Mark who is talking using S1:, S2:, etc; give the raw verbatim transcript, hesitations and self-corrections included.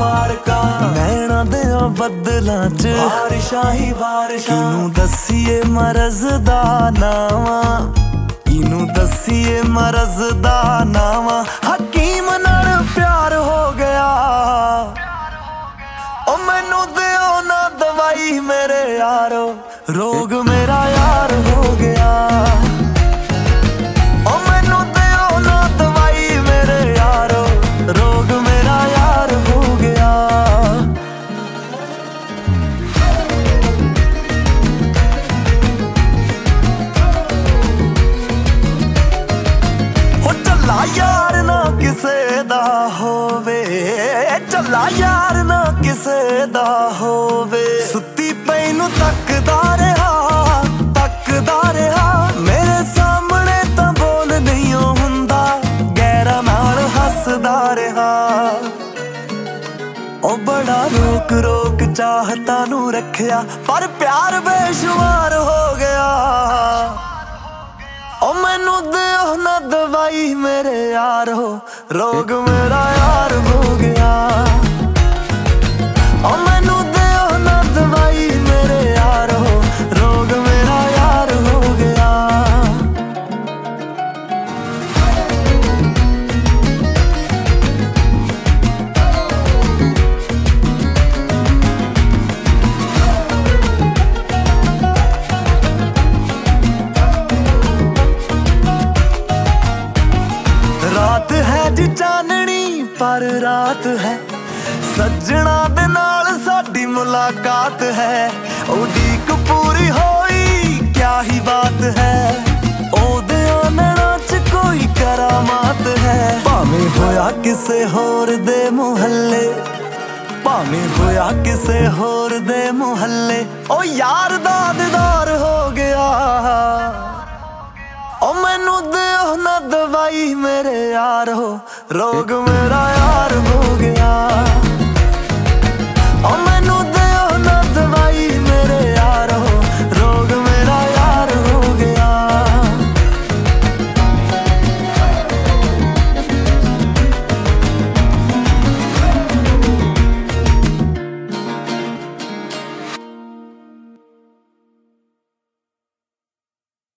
S1: मुबारका नैना दे बदलां च बारिशां ही बारिशां किनू दसीए मरज़ दा नावा किनू दसीए मरज़ दा नावा हकीम नाल प्यार हो गया ओ मैनू दिओ ना दवाई मेरे यारो रोग मेरा यार हो गया ओ मैनू दिओ ना दवाई मेरे यारो रोग मेरा यार हो गया हो चला यार ना किसे दा होवे चला यार ना किसे दा होवे सुत्ती पई नू तकदा रहा तकदा रहा मेरे सामने तां बोल नहीं हुंदा गैरा नाल हसदा रहा ओ बड़ा रोक रोक चाहता नू रखिया पर प्यार बेशुमार हो गया ओ मैनू दिओ ना दवाई मेरे यार हो रोग मेरा यार हो गया ओ मैनू दिओ ना दवाई मेरे यार हो रोग मेरा यार हो गया रात है जी चाननी पर रात है सजना दे नाल साडी मुलाकात है उड़ीक पूरी होई क्या ही बात है ओदे नैना च कोई करामात है भावें होया किसे होर दे मुहल्ले भावें होया किसे होर दे मुहल्ले ओ यार दा दीदार हो गया ओ मैनू दिओ ना दवाई मेरे यार हो रोग मेरा